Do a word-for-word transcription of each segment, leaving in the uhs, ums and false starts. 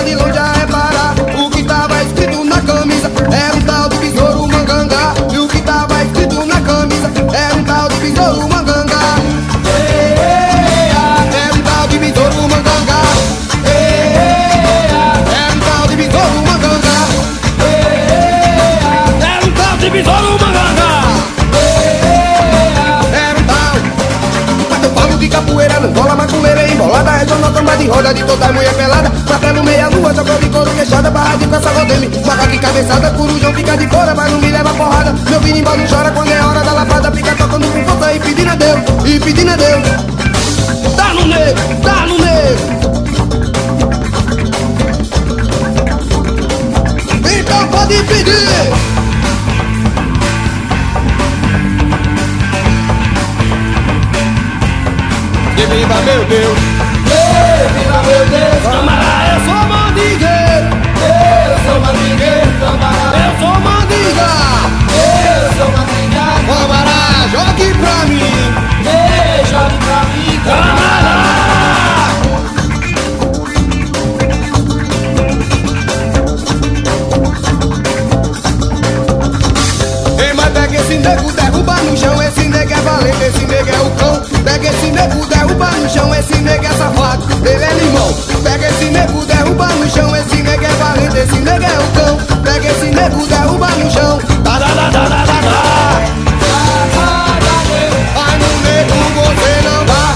de longe a reparar o que tava escrito na camisa. Era um tal de besouro mangangá. E o que tava escrito na camisa era um tal de besouro mangangá. Era um tal de besouro mangangá. Era um tal de besouro mangangá. Era um tal de besouro mangangá. Era um tal. Mas eu falo de capoeira, não rola maculeira embolada. Regional samba de roda de toda mulher pelada. Martelo meia lua, jogou de couro queixada. Barra de caça rodeme, faca de cabeçada. Corujão fica de fora, mas não me leva porrada. Meu birimbau não chora quando é hora da lapada. Fica tocando com força e pedindo a Deus, e pedindo a Deus. Tá no negro, tá no negro. Então pode pedir. E viva meu Deus, Ei, viva meu Deus, camarada, eu sou mandingueiro. eu sou mandingueiro, camarada. Eu sou mandinga. Eu sou mandinga, Camarada, jogue pra mim. ei, jogue pra mim, camarada. Ei, mas pega esse nego, derruba no chão. Esse nego é valente, esse nego é o cão. Pega esse nego, derruba no chão. Esse nego é safado, ele é limão. Pega esse nego, derruba no chão. Esse nego é valente, esse nego é o cão. Pega esse nego, derruba no chão. Tá, tá, tá, tá, tá, tá, tá. Vai no nego, você não dá.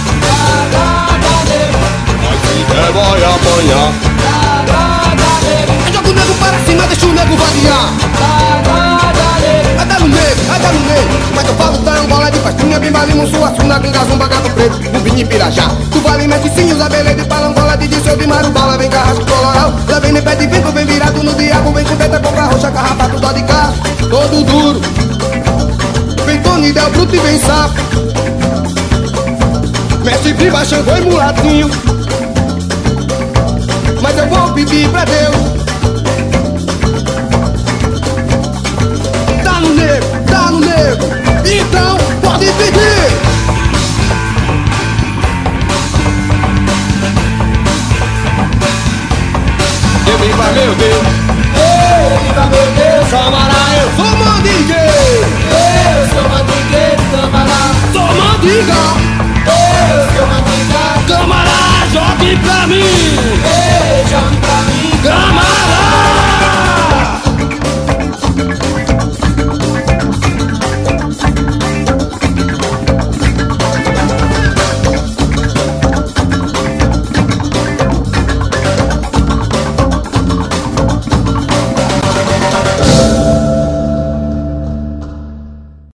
Mas se der, vai apanhar. Joga o nego para cima, deixa o nego variar. Vai dar no nego, vai dar no nego. Mas eu falo tá, um bola de pastinha. Bimbali, Mussuaçuna, Gangazumba, Gato Preto, um vinho Pirajá. Tu vale, mete sim, usa beleza de palangola. De seu de marubala, vem carrasco coloral. Lá vem nem pé de vento, vem virado no diabo. Vem com teta, boca roxa, carrapato, dó de carro. Todo duro. Vem Tony, Del Bruto e vem sapo. Mestre Briba, Xangô e mulatinho. Mas eu vou pedir pra Deus